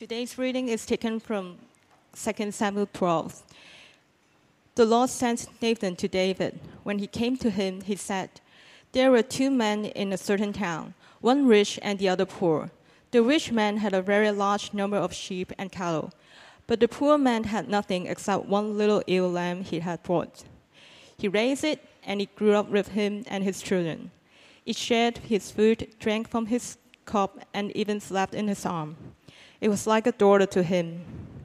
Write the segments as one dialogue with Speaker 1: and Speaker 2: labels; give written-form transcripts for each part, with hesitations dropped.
Speaker 1: Today's reading is taken from 2 Samuel 12. The Lord sent Nathan to David. When he came to him, he said, "There were two men in a certain town, one rich and the other poor. The rich man had a very large number of sheep and cattle, but the poor man had nothing except one little ewe lamb he had bought. He raised it, and it grew up with him and his children. It shared his food, drank from his cup, and even slept in his arm. It was like a daughter to him.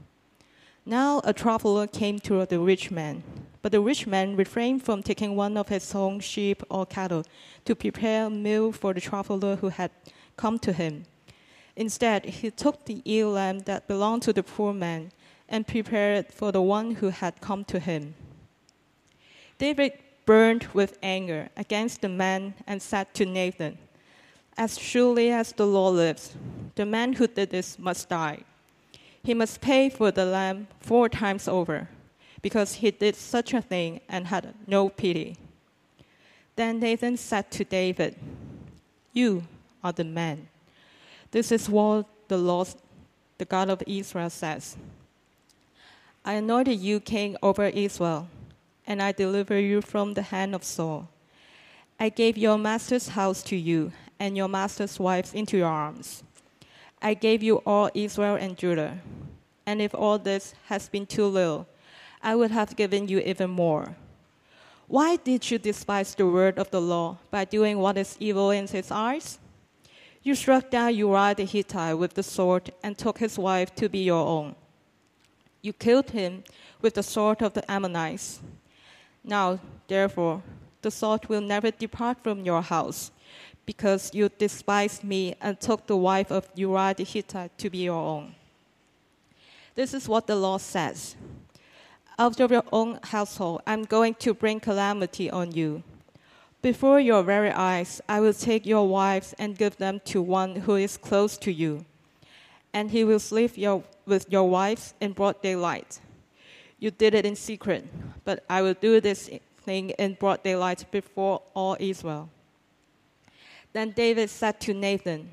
Speaker 1: Now a traveler came to the rich man, but the rich man refrained from taking one of his own sheep or cattle to prepare a meal for the traveler who had come to him. Instead, he took the ewe lamb that belonged to the poor man and prepared it for the one who had come to him. David burned with anger against the man and said to Nathan, 'As surely as the Lord lives, the man who did this must die. He must pay for the lamb 4 times over, because he did such a thing and had no pity.' Then Nathan said to David, 'You are the man. This is what the Lord, the God of Israel, says. I anointed you king over Israel, and I delivered you from the hand of Saul. I gave your master's house to you, and your master's wives into your arms. I gave you all Israel and Judah. And if all this has been too little, I would have given you even more. Why did you despise the word of the Lord by doing what is evil in his eyes? You struck down Uriah the Hittite with the sword and took his wife to be your own. You killed him with the sword of the Ammonites. Now, therefore, the sword will never depart from your house, because you despised me and took the wife of Uriah the Hittite to be your own. This is what the Lord says. Out of your own household, I'm going to bring calamity on you. Before your very eyes, I will take your wives and give them to one who is close to you, and he will sleep with your wives in broad daylight. You did it in secret, but I will do this thing in broad daylight before all Israel.' Then David said to Nathan,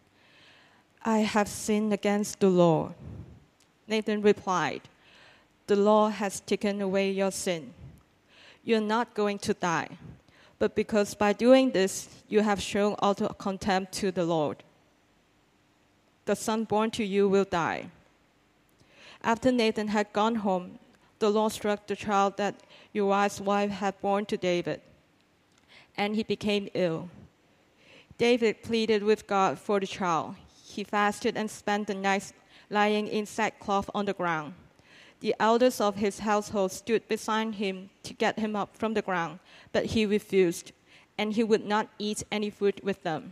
Speaker 1: 'I have sinned against the Lord.' Nathan replied, 'The Lord has taken away your sin. You are not going to die, but because by doing this you have shown utter contempt to the Lord, the son born to you will die.' After Nathan had gone home, the Lord struck the child that Uriah's wife had borne to David, and he became ill. David pleaded with God for the child. He fasted and spent the night lying in sackcloth on the ground. The elders of his household stood beside him to get him up from the ground, but he refused, and he would not eat any food with them.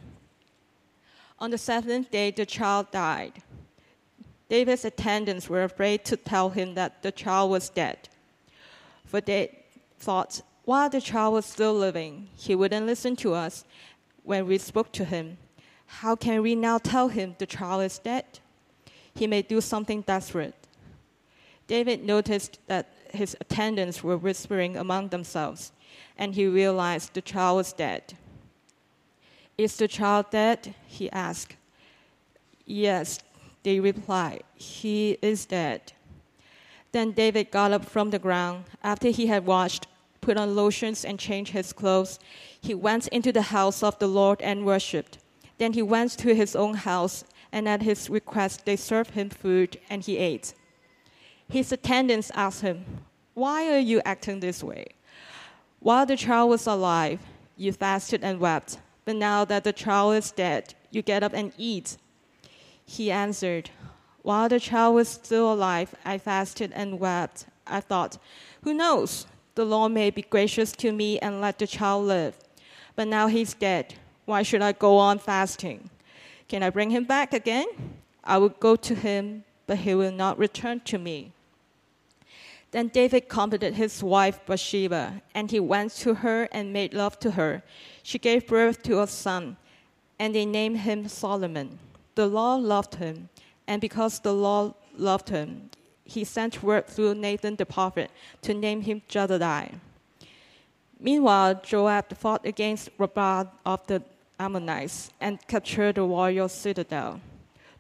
Speaker 1: On the 7th day, the child died. David's attendants were afraid to tell him that the child was dead, for they thought, while the child was still living, he wouldn't listen to us when we spoke to him. How can we now tell him the child is dead? He may do something desperate. David noticed that his attendants were whispering among themselves, and he realized the child was dead. 'Is the child dead?' he asked. 'Yes,' they replied, 'he is dead.' Then David got up from the ground. After he had washed, put on lotions, and changed his clothes, he went into the house of the Lord and worshipped. Then he went to his own house, and at his request they served him food, and he ate. His attendants asked him, 'Why are you acting this way? While the child was alive, you fasted and wept, but now that the child is dead, you get up and eat.' He answered, 'While the child was still alive, I fasted and wept. I thought, who knows? The Lord may be gracious to me and let the child live. But now he's dead. Why should I go on fasting? Can I bring him back again? I will go to him, but he will not return to me.' Then David comforted his wife Bathsheba, and he went to her and made love to her. She gave birth to a son, and they named him Solomon. The Lord loved him, and because the Lord loved him, he sent word through Nathan the prophet to name him Jedediah. Meanwhile, Joab fought against Rabbah of the Ammonites and captured the royal citadel.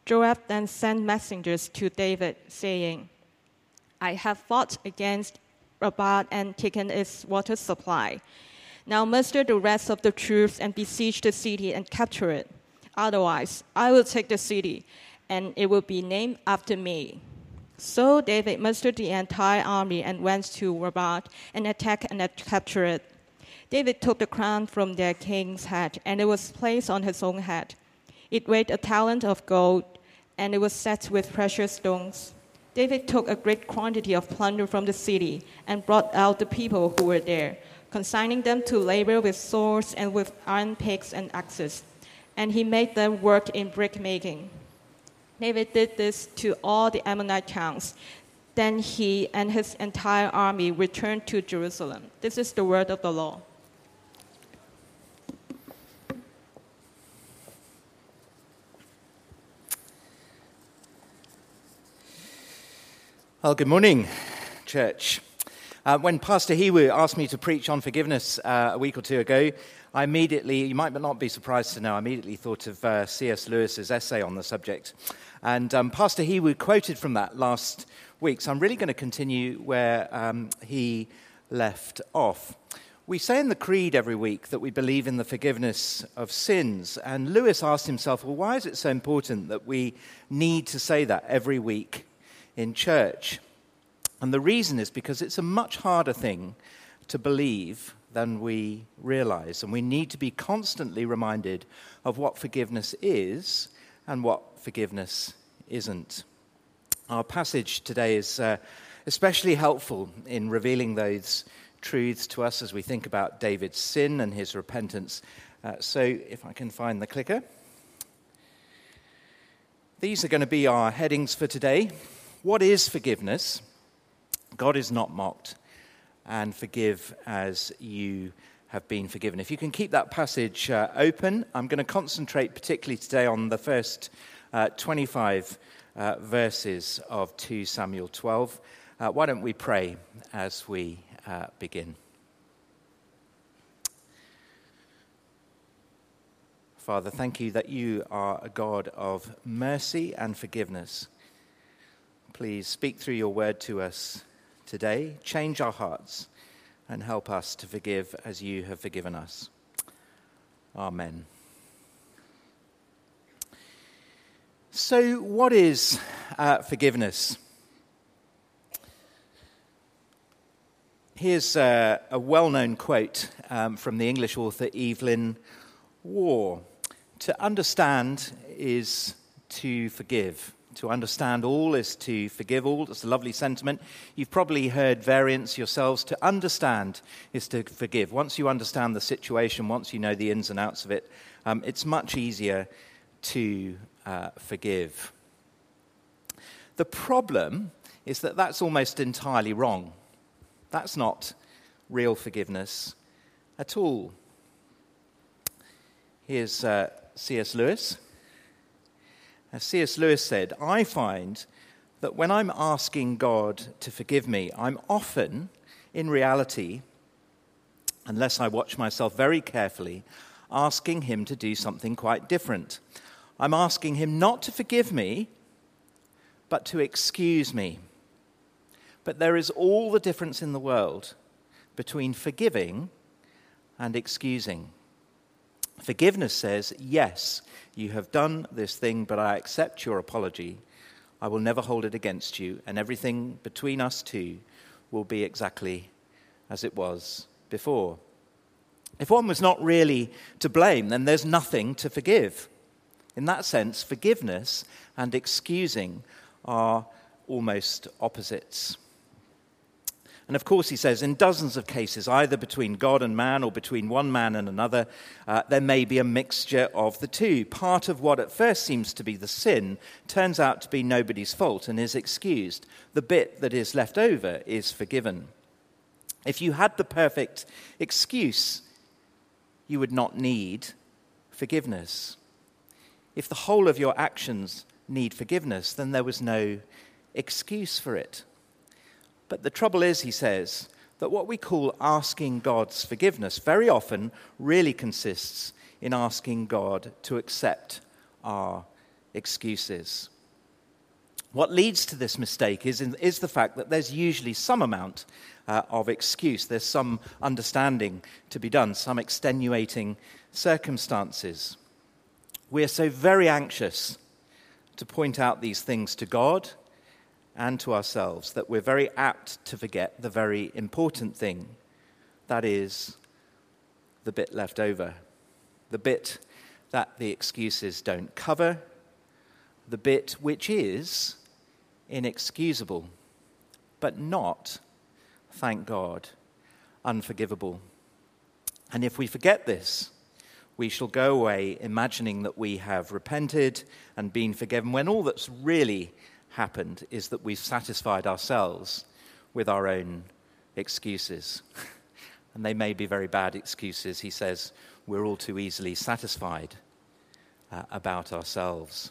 Speaker 1: Joab then sent messengers to David, saying, I have fought against Rabbah and taken its water supply. Now muster the rest of the troops and besiege the city and capture it. Otherwise, I will take the city, and it will be named after me. So David mustered the entire army and went to Rabbah and attacked and captured it. David took the crown from their king's head, and it was placed on his own head. It weighed a talent of gold, and it was set with precious stones. David took a great quantity of plunder from the city and brought out the people who were there, consigning them to labor with swords and with iron picks and axes. And he made them work in brick-making. David did this to all the Ammonite towns. Then he and his entire army returned to Jerusalem. This is the word of the Lord.
Speaker 2: Well, good morning, church. When Pastor Hiwu asked me to preach on forgiveness a week or two ago, I immediately, you might not be surprised to know, I immediately thought of C.S. Lewis's essay on the subject. And Pastor Hiwu quoted from that last week, so I'm really going to continue where he left off. We say in the Creed every week that we believe in the forgiveness of sins, and Lewis asked himself, well, why is it so important that we need to say that every week in church? And the reason is because it's a much harder thing to believe than we realize, and we need to be constantly reminded of what forgiveness is and what forgiveness isn't. Our passage today is especially helpful in revealing those truths to us as we think about David's sin and his repentance. So if I can find the clicker. These are going to be our headings for today. What is forgiveness? God is not mocked, and forgive as you have been forgiven. If you can keep that passage open, I'm going to concentrate particularly today on the first 25 verses of 2 Samuel 12. Why don't we pray as we begin? Father, thank you that you are a God of mercy and forgiveness. Please speak through your word to us today, change our hearts, and help us to forgive as you have forgiven us. Amen. So, what is forgiveness? Here's a well-known quote from the English author Evelyn Waugh. To understand is to forgive. To understand all is to forgive all. That's a lovely sentiment. You've probably heard variants yourselves. To understand is to forgive. Once you understand the situation, once you know the ins and outs of it, it's much easier to forgive. The problem is that that's almost entirely wrong. That's not real forgiveness at all. Here's C.S. Lewis. As C.S. Lewis said, I find that when I'm asking God to forgive me, I'm often, in reality, unless I watch myself very carefully, asking him to do something quite different. I'm asking him not to forgive me, but to excuse me. But there is all the difference in the world between forgiving and excusing. Forgiveness says, yes, you have done this thing, but I accept your apology. I will never hold it against you, and everything between us two will be exactly as it was before. If one was not really to blame, then there's nothing to forgive. In that sense, forgiveness and excusing are almost opposites. And of course, he says, in dozens of cases, either between God and man or between one man and another, there may be a mixture of the two. Part of what at first seems to be the sin turns out to be nobody's fault and is excused. The bit that is left over is forgiven. If you had the perfect excuse, you would not need forgiveness. If the whole of your actions need forgiveness, then there was no excuse for it. But the trouble is, he says, that what we call asking God's forgiveness very often really consists in asking God to accept our excuses. What leads to this mistake is the fact that there's usually some amount of excuse. There's some understanding to be done, some extenuating circumstances. We are so very anxious to point out these things to God and to ourselves that we're very apt to forget the very important thing, that is, the bit left over, the bit that the excuses don't cover, the bit which is inexcusable, but not, thank God, unforgivable. And if we forget this, we shall go away imagining that we have repented and been forgiven, when all that's really happened is that we've satisfied ourselves with our own excuses. And they may be very bad excuses. He says we're all too easily satisfied about ourselves.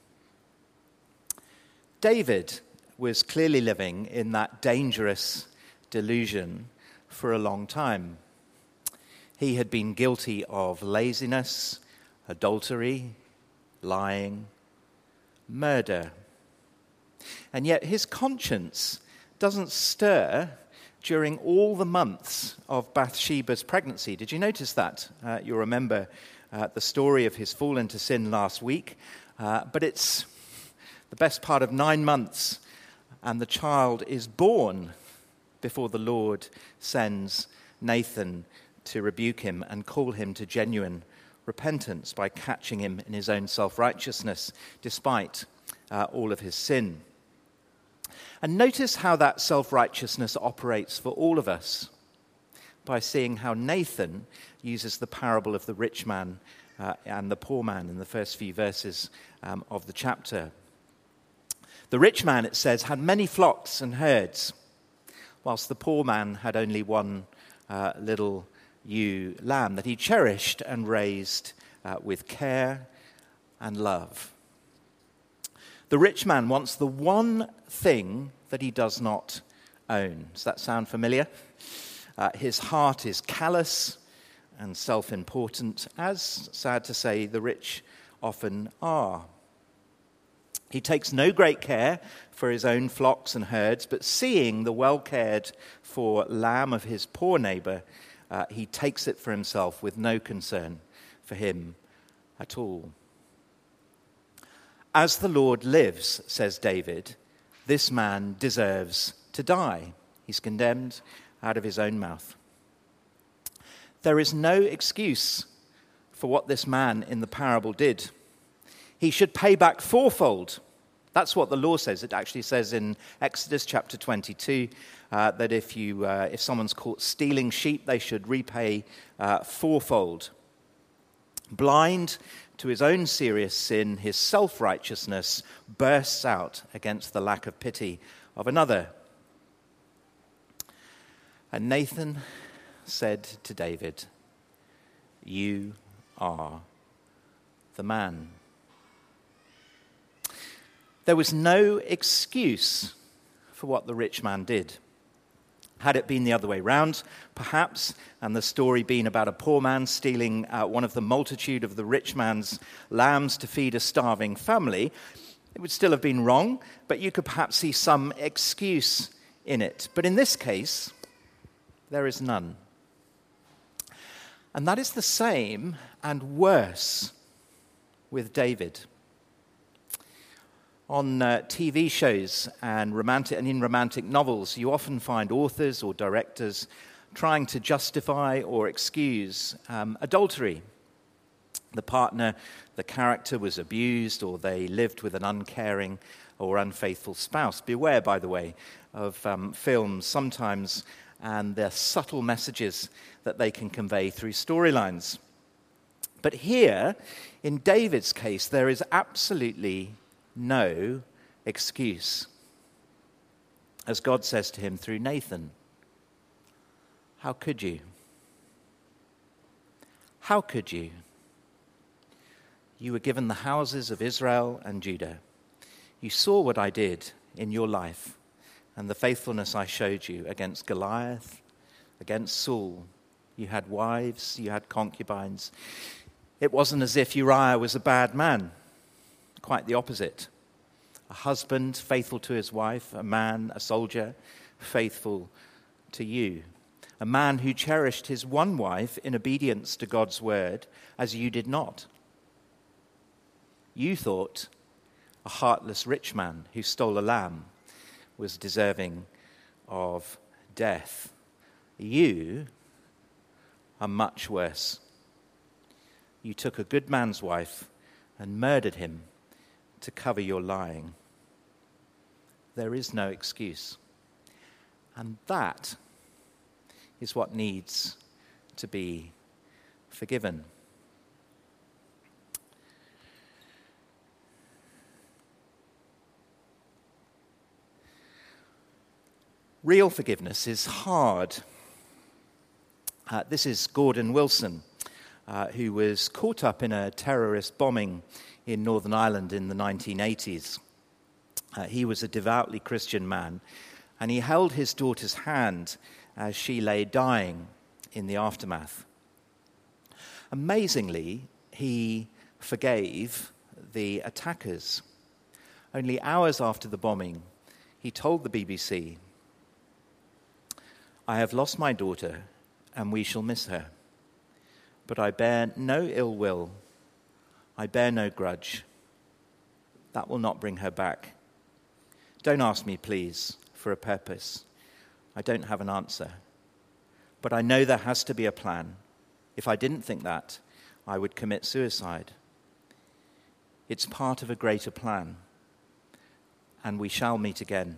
Speaker 2: David was clearly living in that dangerous delusion for a long time. He had been guilty of laziness, adultery, lying, murder. And yet his conscience doesn't stir during all the months of Bathsheba's pregnancy. Did you notice that? You'll remember the story of his fall into sin last week. But it's the best part of 9 months, and the child is born before the Lord sends Nathan to rebuke him and call him to genuine repentance by catching him in his own self-righteousness, despite all of his sin. And notice how that self-righteousness operates for all of us by seeing how Nathan uses the parable of the rich man and the poor man in the first few verses of the chapter. The rich man, it says, had many flocks and herds, whilst the poor man had only one little ewe lamb that he cherished and raised with care and love. The rich man wants the one thing that he does not own. Does that sound familiar? His heart is callous and self-important, as, sad to say, the rich often are. He takes no great care for his own flocks and herds, but seeing the well-cared for lamb of his poor neighbor, he takes it for himself with no concern for him at all. As the Lord lives, says David, this man deserves to die. He's condemned out of his own mouth. There is no excuse for what this man in the parable did. He should pay back fourfold. That's what the law says. It actually says in Exodus chapter 22 that if someone's caught stealing sheep, they should repay fourfold. Blind to his own serious sin, his self-righteousness bursts out against the lack of pity of another. And Nathan said to David, "You are the man." There was no excuse for what the rich man did. Had it been the other way round, perhaps, and the story been about a poor man stealing one of the multitude of the rich man's lambs to feed a starving family, it would still have been wrong, but you could perhaps see some excuse in it. But in this case, there is none. And that is the same and worse with David. On TV shows and in romantic novels, you often find authors or directors trying to justify or excuse adultery. The partner, the character was abused, or they lived with an uncaring or unfaithful spouse. Beware, by the way, of films sometimes and the subtle messages that they can convey through storylines. But here, in David's case, there is absolutely no excuse. As God says to him through Nathan, how could you? How could you? You were given the houses of Israel and Judah. You saw what I did in your life and the faithfulness I showed you against Goliath, against Saul. You had wives, you had concubines. It wasn't as if Uriah was a bad man. quite the opposite. A husband faithful to his wife, a man, a soldier, faithful to you. A man who cherished his one wife in obedience to God's word, as you did not. You thought a heartless rich man who stole a lamb was deserving of death. You are much worse. You took a good man's wife and murdered him to cover your lying. There is no excuse. And that is what needs to be forgiven. Real forgiveness is hard. This is Gordon Wilson, who was caught up in a terrorist bombing in Northern Ireland in the 1980s. He was a devoutly Christian man, and he held his daughter's hand as she lay dying in the aftermath. Amazingly, he forgave the attackers. Only hours after the bombing, he told the BBC, "I have lost my daughter, and we shall miss her. But I bear no ill will. I bear no grudge. That will not bring her back. Don't ask me, please, for a purpose. I don't have an answer. But I know there has to be a plan. If I didn't think that, I would commit suicide. It's part of a greater plan, and we shall meet again."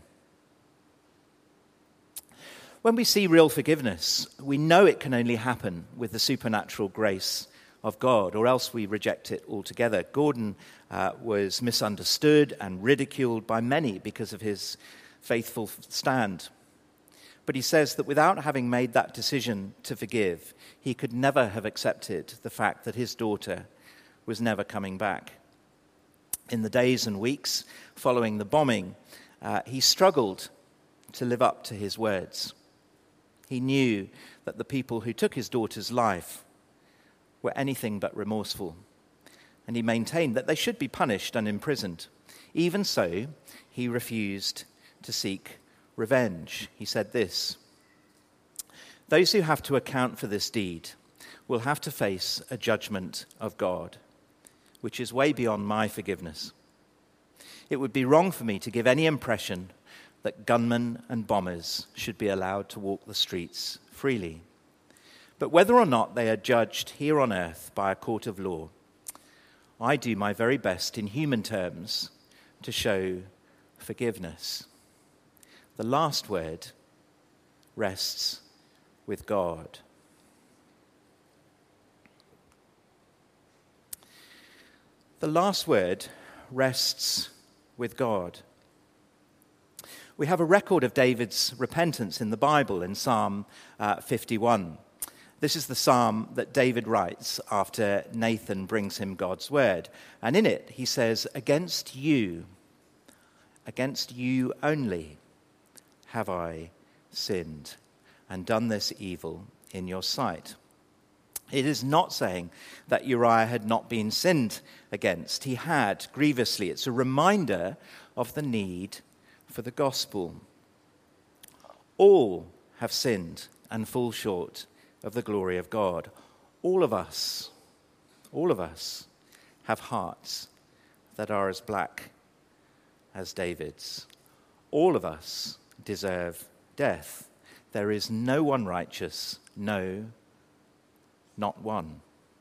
Speaker 2: When we see real forgiveness, we know it can only happen with the supernatural grace of God, or else we reject it altogether. Gordon was misunderstood and ridiculed by many because of his faithful stand. But he says that without having made that decision to forgive, he could never have accepted the fact that his daughter was never coming back. In the days and weeks following the bombing, he struggled to live up to his words. He knew that the people who took his daughter's life were anything but remorseful, and he maintained that they should be punished and imprisoned. Even so, he refused to seek revenge. He said this, "Those who have to account for this deed will have to face a judgment of God, which is way beyond my forgiveness. It would be wrong for me to give any impression that gunmen and bombers should be allowed to walk the streets freely. But whether or not they are judged here on earth by a court of law, I do my very best in human terms to show forgiveness. The last word rests with God." The last word rests with God. We have a record of David's repentance in the Bible in Psalm 51. This is the psalm that David writes after Nathan brings him God's word. And in it, he says, against you only have I sinned and done this evil in your sight." It is not saying that Uriah had not been sinned against. He had, grievously. It's a reminder of the need for the gospel. All have sinned and fall short of the glory of God. All of us have hearts that are as black as David's. All of us deserve death. There is no one righteous, no, not one.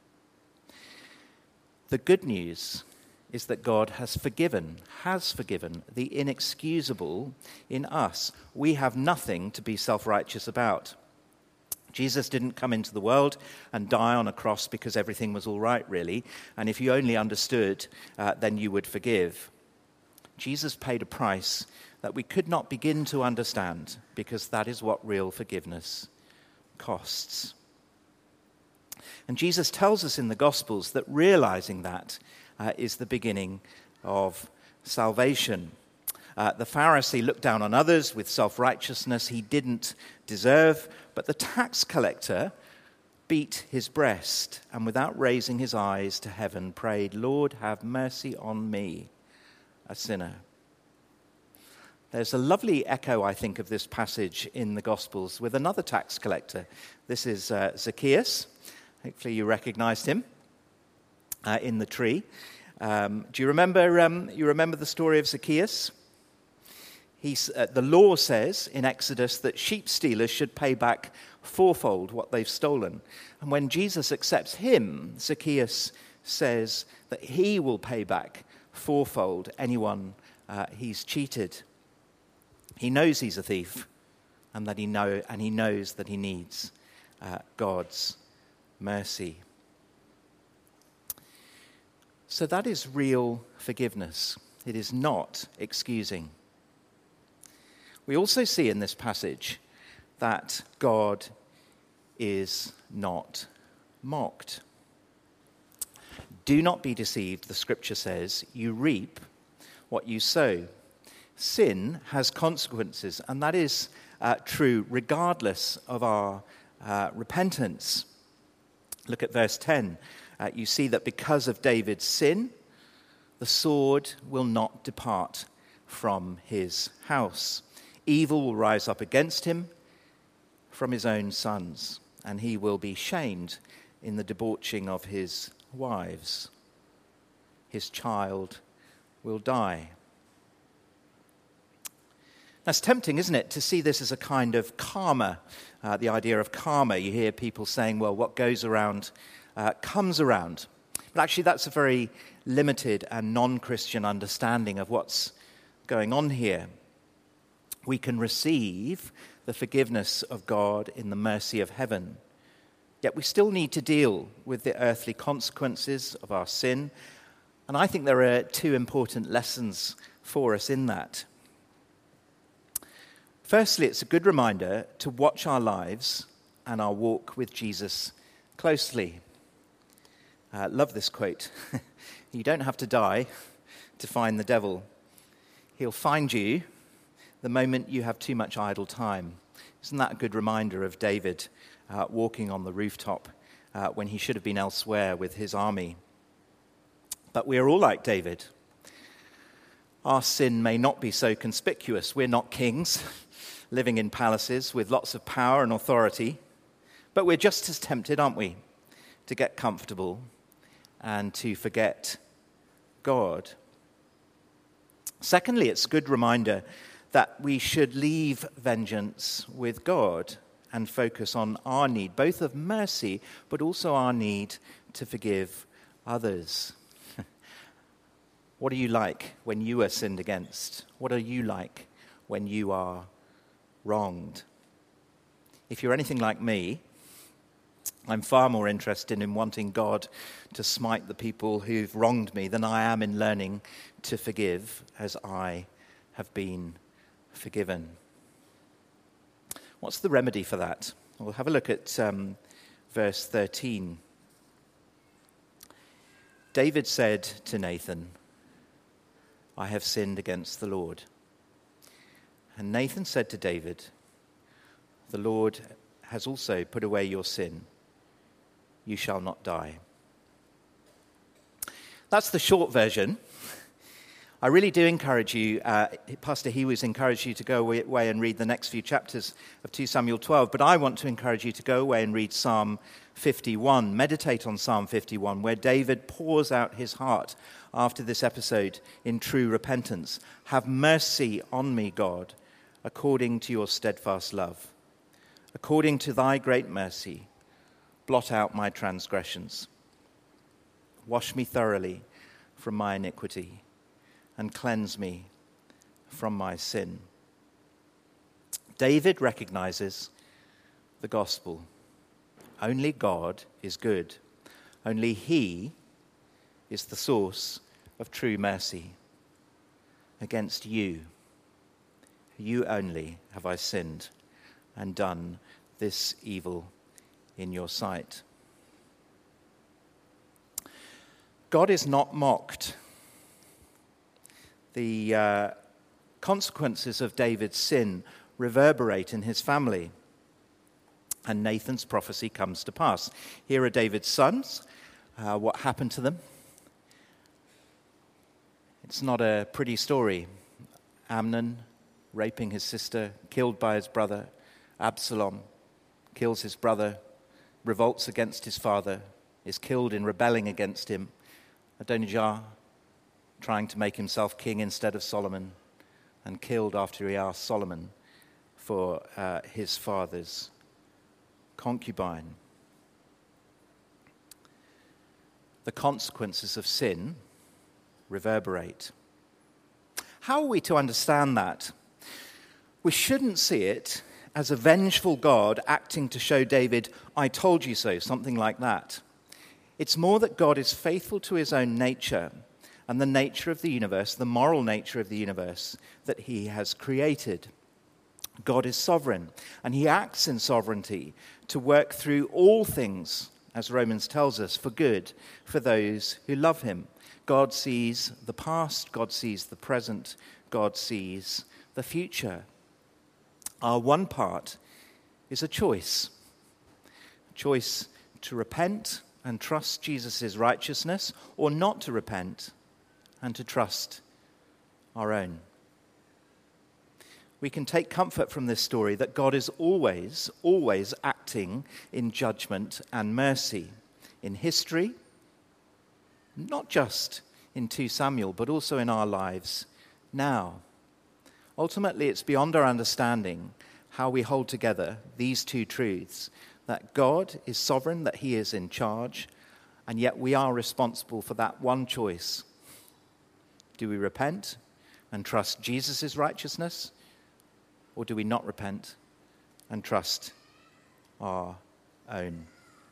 Speaker 2: The good news is that God has forgiven the inexcusable in us. We have nothing to be self-righteous about. Jesus didn't come into the world and die on a cross because everything was all right, really. And if you only understood, then you would forgive. Jesus paid a price that we could not begin to understand, because that is what real forgiveness costs. And Jesus tells us in the Gospels that realizing that is the beginning of salvation. The Pharisee looked down on others with self-righteousness he didn't deserve, but the tax collector beat his breast and without raising his eyes to heaven prayed, "Lord, have mercy on me, a sinner. There's a lovely echo, I think, of this passage in the Gospels with another tax collector. This is Zacchaeus. Hopefully you recognized him in the tree. Do you remember the story of Zacchaeus? The law says in Exodus that sheep stealers should pay back fourfold what they've stolen. And when Jesus accepts him, Zacchaeus says that he will pay back fourfold anyone he's cheated. He knows he's a thief, and he knows that he needs God's mercy. So that is real forgiveness. It is not excusing. We also see in this passage that God is not mocked. Do not be deceived, the scripture says, you reap what you sow. Sin has consequences, and that is true regardless of our repentance. Look at verse 10. You see that because of David's sin, the sword will not depart from his house. Evil will rise up against him from his own sons, and he will be shamed in the debauching of his wives. His child will die. That's tempting, isn't it, to see this as a kind of karma, the idea of karma. You hear people saying, well, what goes around comes around. But actually, that's a very limited and non-Christian understanding of what's going on here. We can receive the forgiveness of God in the mercy of heaven, yet we still need to deal with the earthly consequences of our sin. And I think there are two important lessons for us in that. Firstly, it's a good reminder to watch our lives and our walk with Jesus closely. Love this quote. You don't have to die to find the devil. He'll find you the moment you have too much idle time. Isn't that a good reminder of David walking on the rooftop when he should have been elsewhere with his army? But we are all like David. Our sin may not be so conspicuous. We're not kings living in palaces with lots of power and authority, but we're just as tempted, aren't we, to get comfortable and to forget God. Secondly, it's a good reminder that we should leave vengeance with God and focus on our need, both of mercy, but also our need to forgive others. What are you like when you are sinned against? What are you like when you are wronged? If you're anything like me, I'm far more interested in wanting God to smite the people who've wronged me than I am in learning to forgive as I have been forgiven. What's the remedy for that? We'll have a look at verse 13. David said to Nathan, I have sinned against the Lord. And Nathan said to David, the Lord has also put away your sin. You shall not die. That's the short version. I really do encourage you, Pastor Hiwis encouraged you to go away and read the next few chapters of 2 Samuel 12, but I want to encourage you to go away and read Psalm 51, meditate on Psalm 51, where David pours out his heart after this episode in true repentance. Have mercy on me, God, according to your steadfast love. According to thy great mercy, blot out my transgressions. Wash me thoroughly from my iniquity and cleanse me from my sin. David recognizes the gospel. Only God is good. Only he is the source of true mercy. Against you only have I sinned and done this evil in your sight. God is not mocked. The consequences of David's sin reverberate in his family, and Nathan's prophecy comes to pass. Here are David's sons. What happened to them? It's not a pretty story. Amnon raping his sister, killed by his brother. Absalom kills his brother, revolts against his father, is killed in rebelling against him. Adonijah trying to make himself king instead of Solomon, and killed after he asked Solomon for his father's concubine. The consequences of sin reverberate. How are we to understand that? We shouldn't see it as a vengeful God acting to show David, "I told you so," something like that. It's more that God is faithful to his own nature and the nature of the universe, the moral nature of the universe that he has created. God is sovereign, and he acts in sovereignty to work through all things, as Romans tells us, for good, for those who love him. God sees the past, God sees the present, God sees the future. Our one part is a choice to repent and trust Jesus' righteousness, or not to repent and to trust our own. We can take comfort from this story that God is always, always acting in judgment and mercy in history, not just in 2 Samuel, but also in our lives now. Ultimately, it's beyond our understanding how we hold together these two truths, that God is sovereign, that he is in charge, and yet we are responsible for that one choice. Do we repent and trust Jesus' righteousness, or do we not repent and trust our own?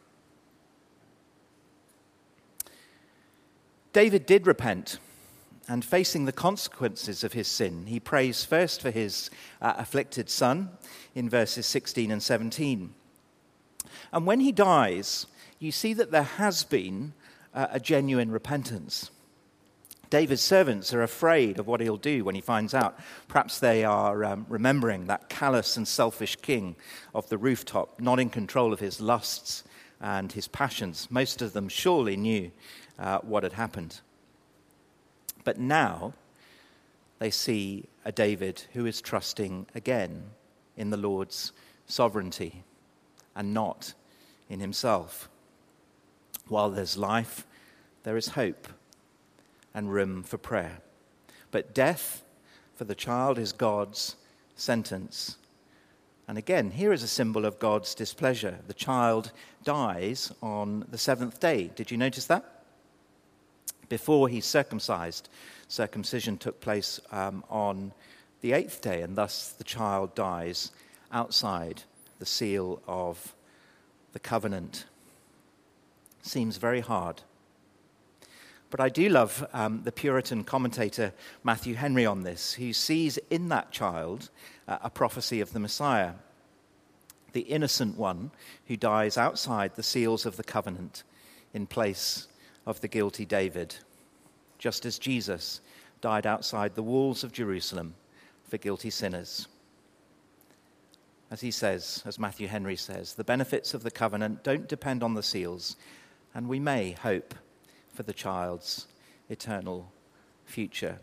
Speaker 2: David did repent, and facing the consequences of his sin, he prays first for his afflicted son in verses 16 and 17. And when he dies, you see that there has been a genuine repentance. David's servants are afraid of what he'll do when he finds out. Perhaps they are remembering that callous and selfish king of the rooftop, not in control of his lusts and his passions. Most of them surely knew what had happened. But now they see a David who is trusting again in the Lord's sovereignty and not in himself. While there's life, there is hope and room for prayer. But death for the child is God's sentence. And again, here is a symbol of God's displeasure. The child dies on the 7th day. Did you notice that? Before he's circumcised, circumcision took place on the 8th day, and thus the child dies outside the seal of the covenant. Seems very hard. But I do love the Puritan commentator Matthew Henry on this, who sees in that child a prophecy of the Messiah, the innocent one who dies outside the seals of the covenant in place of the guilty David, just as Jesus died outside the walls of Jerusalem for guilty sinners. As he says, as Matthew Henry says, the benefits of the covenant don't depend on the seals, and we may hope for the child's eternal future.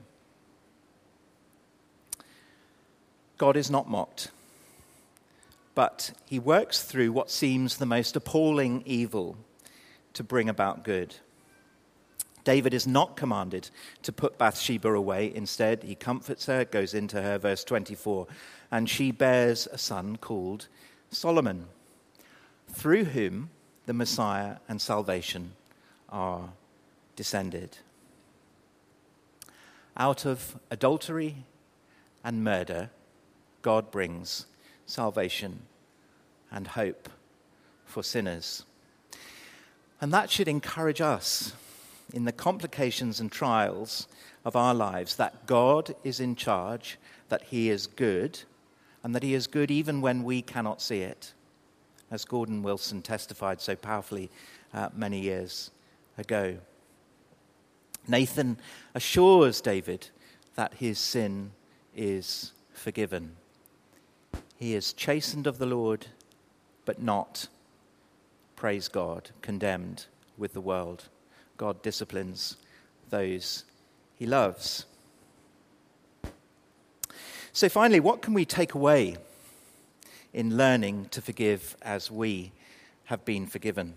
Speaker 2: God is not mocked, but he works through what seems the most appalling evil to bring about good. David is not commanded to put Bathsheba away. Instead, he comforts her, goes into her, verse 24, and she bears a son called Solomon, through whom the Messiah and salvation are descended. Out of adultery and murder, God brings salvation and hope for sinners. And that should encourage us in the complications and trials of our lives, that God is in charge, that he is good, and that he is good even when we cannot see it, as Gordon Wilson testified so powerfully many years ago. Nathan assures David that his sin is forgiven. He is chastened of the Lord, but not, praise God, condemned with the world. God disciplines those he loves. So finally, what can we take away in learning to forgive as we have been forgiven?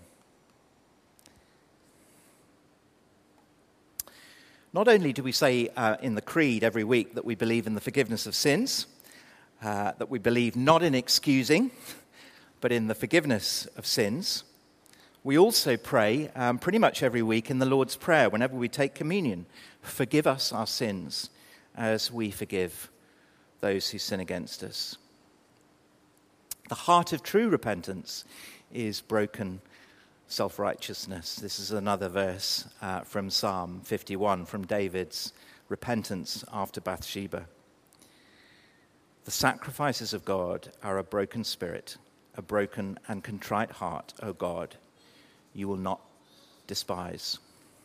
Speaker 2: Not only do we say in the Creed every week that we believe in the forgiveness of sins, that we believe not in excusing, but in the forgiveness of sins, we also pray pretty much every week in the Lord's Prayer whenever we take communion, forgive us our sins as we forgive those who sin against us. The heart of true repentance is broken self-righteousness. This is another verse from Psalm 51, from David's repentance after Bathsheba. The sacrifices of God are a broken spirit, a broken and contrite heart, O God, you will not despise.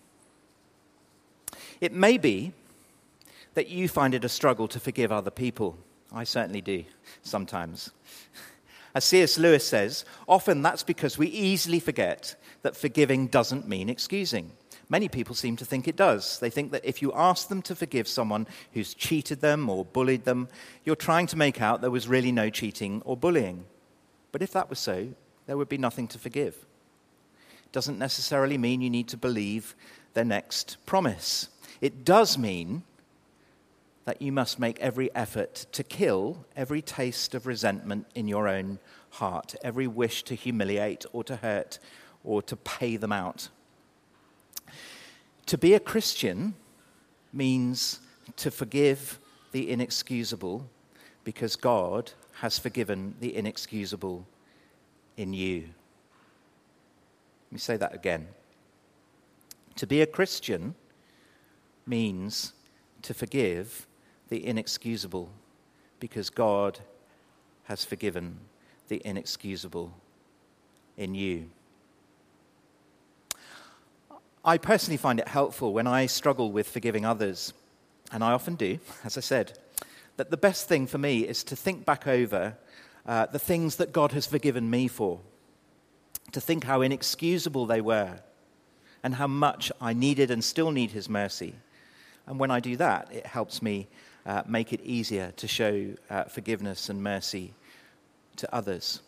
Speaker 2: It may be that you find it a struggle to forgive other people. I certainly do, sometimes. As C.S. Lewis says, often that's because we easily forget that forgiving doesn't mean excusing. Many people seem to think it does. They think that if you ask them to forgive someone who's cheated them or bullied them, you're trying to make out there was really no cheating or bullying. But if that was so, there would be nothing to forgive. It doesn't necessarily mean you need to believe their next promise. It does mean that you must make every effort to kill every taste of resentment in your own heart, every wish to humiliate or to hurt or to pay them out. To be a Christian means to forgive the inexcusable because God has forgiven the inexcusable in you. Let me say that again. To be a Christian means to forgive the inexcusable because God has forgiven the inexcusable in you. I personally find it helpful when I struggle with forgiving others, and I often do, as I said, that the best thing for me is to think back over the things that God has forgiven me for, to think how inexcusable they were and how much I needed and still need his mercy. And when I do that, it helps me make it easier to show forgiveness and mercy to others.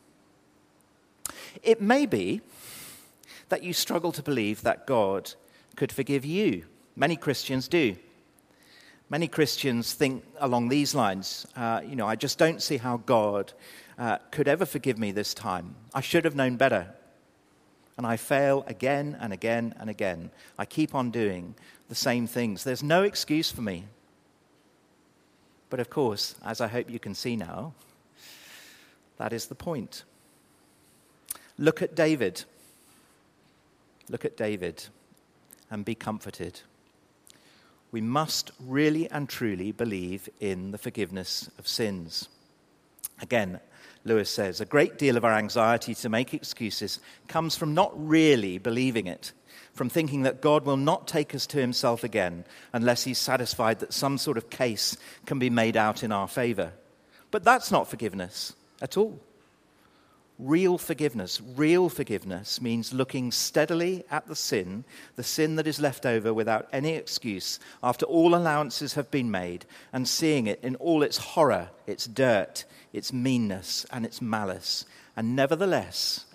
Speaker 2: It may be that you struggle to believe that God could forgive you. Many Christians do. Many Christians think along these lines, I just don't see how God could ever forgive me this time. I should have known better. And I fail again and again and again. I keep on doing the same things. There's no excuse for me. But of course, as I hope you can see now, that is the point. Look at David. Look at David and be comforted. We must really and truly believe in the forgiveness of sins. Again, Lewis says, a great deal of our anxiety to make excuses comes from not really believing it, from thinking that God will not take us to himself again unless he's satisfied that some sort of case can be made out in our favor. But that's not forgiveness at all. Real forgiveness means looking steadily at the sin that is left over without any excuse after all allowances have been made, and seeing it in all its horror, its dirt, its meanness, and its malice, and nevertheless,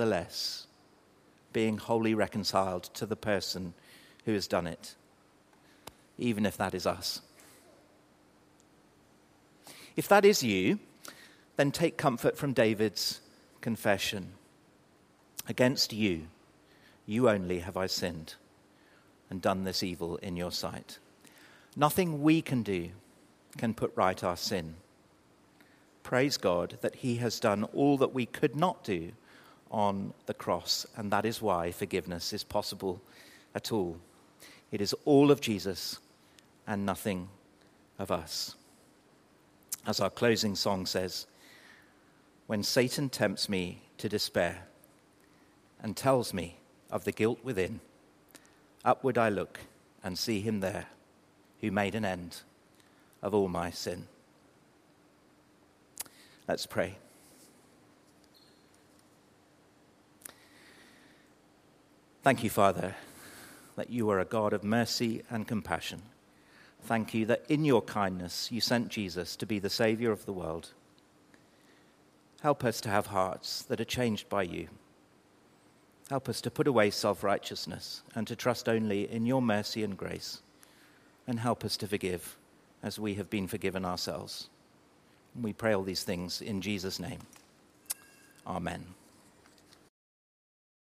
Speaker 2: being wholly reconciled to the person who has done it, even if that is us. If that is you, then take comfort from David's confession. Against you only have I sinned and done this evil in your sight. Nothing we can do can put right our sin. Praise God that he has done all that we could not do on the cross, and that is why forgiveness is possible at all. It is all of Jesus and nothing of us. As our closing song says, when Satan tempts me to despair and tells me of the guilt within, upward I look and see him there who made an end of all my sin. Let's pray. Thank you, Father, that you are a God of mercy and compassion. Thank you that in your kindness you sent Jesus to be the Saviour of the world. Help us to have hearts that are changed by you. Help us to put away self-righteousness and to trust only in your mercy and grace. And help us to forgive as we have been forgiven ourselves. We pray all these things in Jesus' name. Amen.